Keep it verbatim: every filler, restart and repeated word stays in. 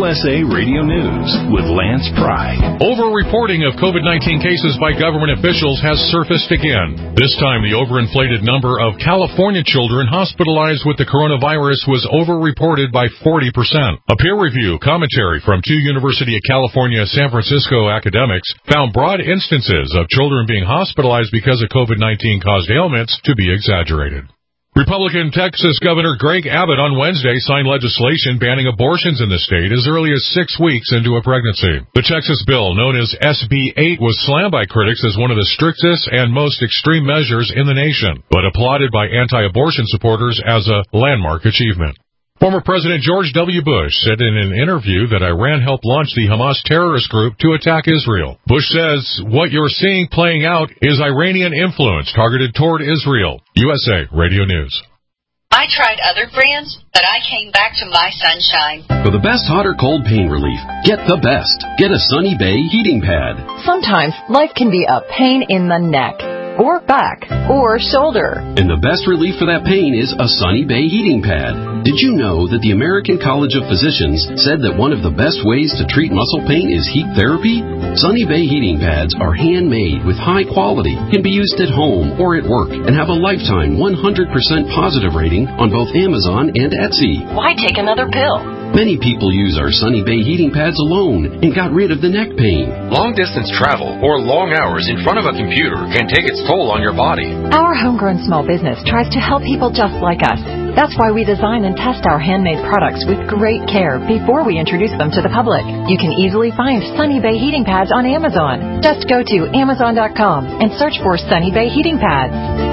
U S A Radio News with Lance Pry. Over-reporting of COVID nineteen cases by government officials has surfaced again. This time, the overinflated number of California children hospitalized with the coronavirus was over-reported by forty percent. A peer review commentary from two University of California San Francisco academics found broad instances of children being hospitalized because of COVID nineteen-caused ailments to be exaggerated. Republican Texas Governor Greg Abbott on Wednesday signed legislation banning abortions in the state as early as six weeks into a pregnancy. The Texas bill, known as S B eight, was slammed by critics as one of the strictest and most extreme measures in the nation, but applauded by anti-abortion supporters as a landmark achievement. Former President George W. Bush said in an interview that Iran helped launch the Hamas terrorist group to attack Israel. Bush says, "What you're seeing playing out is Iranian influence targeted toward Israel." U S A Radio News. I tried other brands, but I came back to My Sunshine. For the best hot or cold pain relief, get the best. Get a Sunny Bay heating pad. Sometimes life can be a pain in the neck, or back, or shoulder. And the best relief for that pain is a Sunny Bay heating pad. Did you know that the American College of Physicians said that one of the best ways to treat muscle pain is heat therapy? Sunny Bay heating pads are handmade with high quality, can be used at home or at work, and have a lifetime one hundred percent positive rating on both Amazon and Etsy. Why take another pill? Many people use our Sunny Bay heating pads alone and got rid of the neck pain. Long-distance travel or long hours in front of a computer can take its toll on your body. Our homegrown small business tries to help people just like us. That's why we design and test our handmade products with great care before we introduce them to the public. You can easily find Sunny Bay heating pads on Amazon. Just go to Amazon dot com and search for Sunny Bay heating pads.